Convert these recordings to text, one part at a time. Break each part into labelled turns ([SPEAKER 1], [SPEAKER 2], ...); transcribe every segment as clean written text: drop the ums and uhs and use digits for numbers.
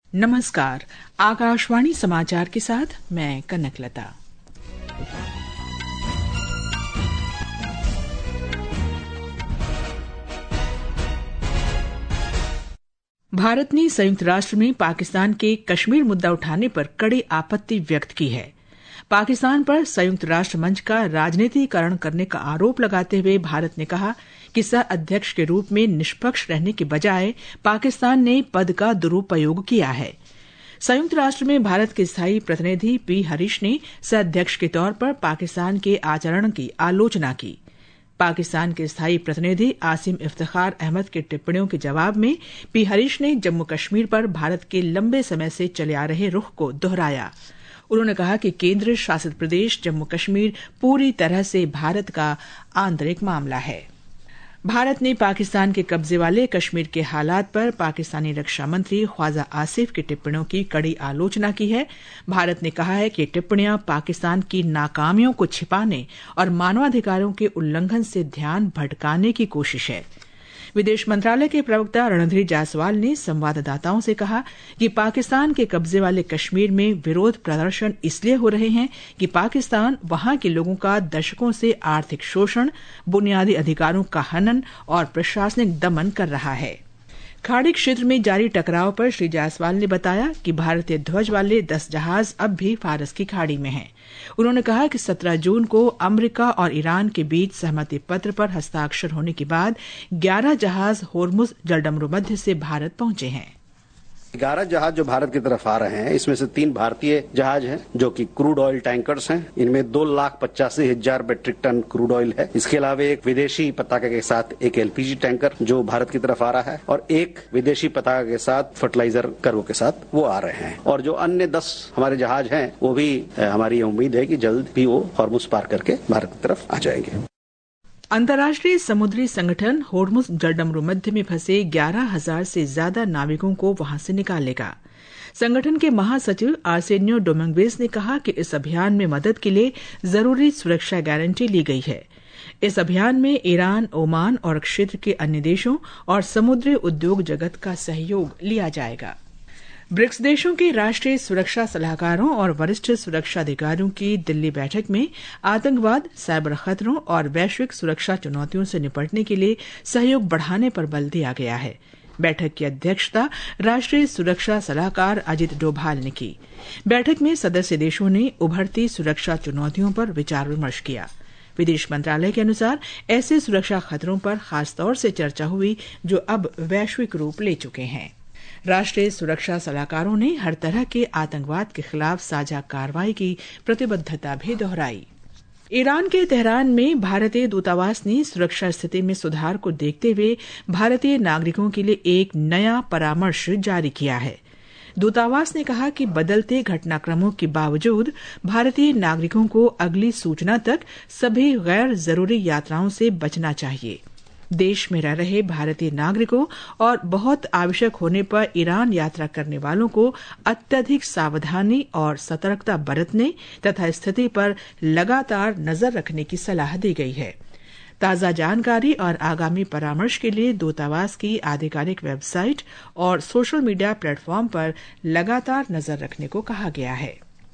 [SPEAKER 1] नमस्कार। आकाशवाणी समाचार के साथ मैं कनकलता। भारत ने संयुक्त राष्ट्र में पाकिस्तान के कश्मीर मुद्दा उठाने पर कड़ी आपत्ति व्यक्त की है। पाकिस्तान पर संयुक्त राष्ट्र मंच का राजनीतिकरण करने का आरोप लगाते हुए भारत ने कहा कि सह अध्यक्ष के रूप में निष्पक्ष रहने के बजाय पाकिस्तान ने पद का दुरुपयोग किया है। संयुक्त राष्ट्र में भारत के स्थायी प्रतिनिधि पी हरीश ने सह अध्यक्ष के तौर पर पाकिस्तान के आचरण की आलोचना की। पाकिस्तान के स्थायी प्रतिनिधि आसिम इफ्तिखार अहमद की टिप्पणियों के जवाब में पी हरीश ने जम्मू कश्मीर पर भारत के लंबे समय से चले आ रहे रुख को दोहराया। उन्होंने कहा कि केंद्र शासित प्रदेश जम्मू कश्मीर पूरी तरह से भारत का आंतरिक मामला है। भारत ने पाकिस्तान के कब्जे वाले कश्मीर के हालात पर पाकिस्तानी रक्षा मंत्री ख्वाजा आसिफ की टिप्पणियों की कड़ी आलोचना की है। भारत ने कहा है कि टिप्पणियां पाकिस्तान की नाकामियों को छिपाने और मानवाधिकारों के उल्लंघन से ध्यान भटकाने की कोशिश है। विदेश मंत्रालय के प्रवक्ता रणधीर जायसवाल ने संवाददाताओं से कहा कि पाकिस्तान के कब्जे वाले कश्मीर में विरोध प्रदर्शन इसलिए हो रहे हैं कि पाकिस्तान वहां के लोगों का दशकों से आर्थिक शोषण, बुनियादी अधिकारों का हनन और प्रशासनिक दमन कर रहा है। खाड़ी क्षेत्र में जारी टकराव पर श्री जायसवाल ने बताया कि भारतीय ध्वज वाले 10 जहाज अब भी फारस की खाड़ी में हैं। उन्होंने कहा कि 17 जून को अमेरिका और ईरान के बीच सहमति पत्र पर हस्ताक्षर होने के बाद 11 जहाज होर्मुज जलडमरू मध्य से भारत पहुंचे हैं।
[SPEAKER 2] 11 जहाज जो भारत की तरफ आ रहे हैं, इसमें से 3 भारतीय जहाज हैं जो कि क्रूड ऑयल टैंकर्स हैं। इनमें 2,85,000 मीट्रिक टन क्रूड ऑयल है। इसके अलावा एक विदेशी पताका के साथ एक एलपीजी टैंकर जो भारत की तरफ आ रहा है और एक विदेशी पताका के साथ फर्टिलाइजर कार्गो के साथ वो आ रहे हैं। और जो अन्य 10 हमारे जहाज हैं वो भी हमारी उम्मीद है कि जल्द भी वो हॉर्मुज पार करके भारत की तरफ आ जाएंगे।
[SPEAKER 1] अंतर्राष्ट्रीय समुद्री संगठन होर्मुज जलडमरू मध्य में फंसे 11,000 से ज्यादा नाविकों को वहां से निकालेगा। संगठन के महासचिव आर्सेनियो डोमिंगेज ने कहा कि इस अभियान में मदद के लिए जरूरी सुरक्षा गारंटी ली गई है। इस अभियान में ईरान, ओमान और क्षेत्र के अन्य देशों और समुद्री उद्योग जगत का सहयोग लिया जाएगा। ब्रिक्स देशों के राष्ट्रीय सुरक्षा सलाहकारों और वरिष्ठ सुरक्षा अधिकारियों की दिल्ली बैठक में आतंकवाद, साइबर खतरों और वैश्विक सुरक्षा चुनौतियों से निपटने के लिए सहयोग बढ़ाने पर बल दिया गया है। बैठक की अध्यक्षता राष्ट्रीय सुरक्षा सलाहकार अजित डोभाल ने की। बैठक में सदस्य देशों ने उभरती सुरक्षा चुनौतियों पर विचार विमर्श किया। विदेश मंत्रालय के अनुसार ऐसे सुरक्षा खतरों पर खासतौर से चर्चा हुई जो अब वैश्विक रूप ले चुके हैं। राष्ट्रीय सुरक्षा सलाहकारों ने हर तरह के आतंकवाद के खिलाफ साझा कार्रवाई की प्रतिबद्धता भी दोहराई। ईरान के तेहरान में भारतीय दूतावास ने सुरक्षा स्थिति में सुधार को देखते हुए भारतीय नागरिकों के लिए एक नया परामर्श जारी किया है। दूतावास ने कहा कि बदलते घटनाक्रमों के बावजूद भारतीय नागरिकों को अगली सूचना तक सभी गैर जरूरी यात्राओं से बचना चाहिए। देश में रह रहे भारतीय नागरिकों और बहुत आवश्यक होने पर ईरान यात्रा करने वालों को अत्यधिक सावधानी और सतर्कता बरतने तथा स्थिति पर लगातार नजर रखने की सलाह दी गई है। ताज़ा जानकारी और आगामी परामर्श के लिए दूतावास की आधिकारिक वेबसाइट और सोशल मीडिया प्लेटफॉर्म पर लगातार नजर रखने को कहा गया है।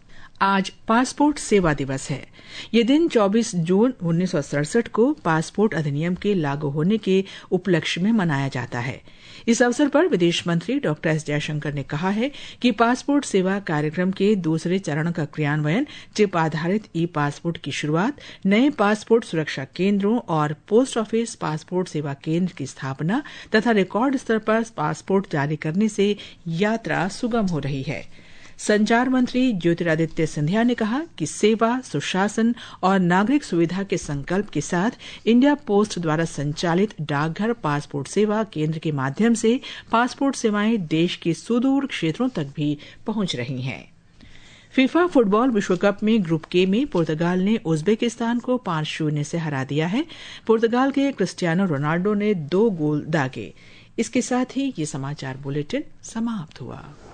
[SPEAKER 1] आज पासपोर्ट सेवा दिवस है। ये दिन 24 जून 1967 को पासपोर्ट अधिनियम के लागू होने के उपलक्ष्य में मनाया जाता है। इस अवसर पर विदेश मंत्री डॉक्टर एस जयशंकर ने कहा है कि पासपोर्ट सेवा कार्यक्रम के दूसरे चरण का क्रियान्वयन, चिप आधारित ई पासपोर्ट की शुरूआत, नए पासपोर्ट सुरक्षा केंद्रों और पोस्ट ऑफिस पासपोर्ट सेवा केंद्र की स्थापना तथा रिकॉर्ड स्तर पर पासपोर्ट जारी करने से यात्रा सुगम हो रही है। संचार मंत्री ज्योतिरादित्य सिंधिया ने कहा कि सेवा, सुशासन और नागरिक सुविधा के संकल्प के साथ इंडिया पोस्ट द्वारा संचालित डाकघर पासपोर्ट सेवा केंद्र के माध्यम से पासपोर्ट सेवाएं देश के सुदूर क्षेत्रों तक भी पहुंच रही हैं। फीफा फुटबॉल विश्व कप में ग्रुप के में पुर्तगाल ने उज्बेकिस्तान को 5-0 से हरा दिया है। पुर्तगाल के क्रिस्टियानो रोनाल्डो ने 2 गोल दागे। इसके साथ ही ये समाचार बुलेटिन समाप्त हुआ।